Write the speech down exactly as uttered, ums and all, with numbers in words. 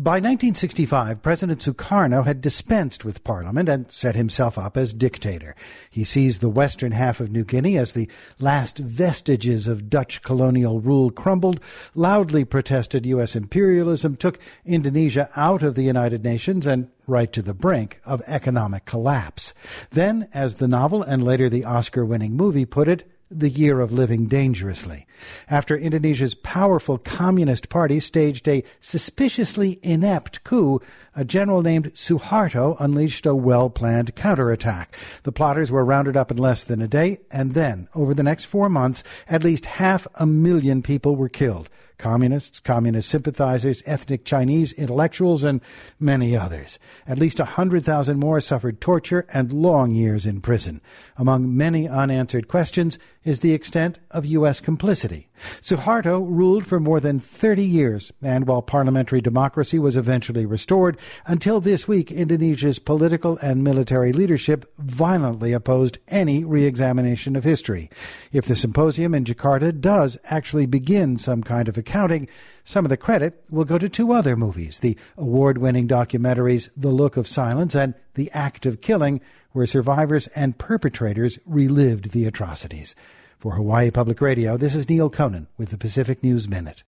By nineteen sixty-five, President Sukarno had dispensed with Parliament and set himself up as dictator. He seized the western half of New Guinea as the last vestiges of Dutch colonial rule crumbled, loudly protested U S imperialism, took Indonesia out of the United Nations, and right to the brink of economic collapse. Then, as the novel and later the Oscar-winning movie put it, the year of living dangerously. After Indonesia's powerful Communist Party staged a suspiciously inept coup, a general named Suharto unleashed a well-planned counterattack. The plotters were rounded up in less than a day, and then, over the next four months, at least half a million people were killed. Communists, communist sympathizers, ethnic Chinese intellectuals, and many others. At least one hundred thousand more suffered torture and long years in prison. Among many unanswered questions is the extent of U S complicity. Suharto ruled for more than thirty years, and while parliamentary democracy was eventually restored, until this week Indonesia's political and military leadership violently opposed any re-examination of history. If the symposium in Jakarta does actually begin some kind of accounting, some of the credit will go to two other movies, the award-winning documentaries The Look of Silence and The Act of Killing, where survivors and perpetrators relived the atrocities. For Hawaii Public Radio, this is Neil Conan with the Pacific News Minute.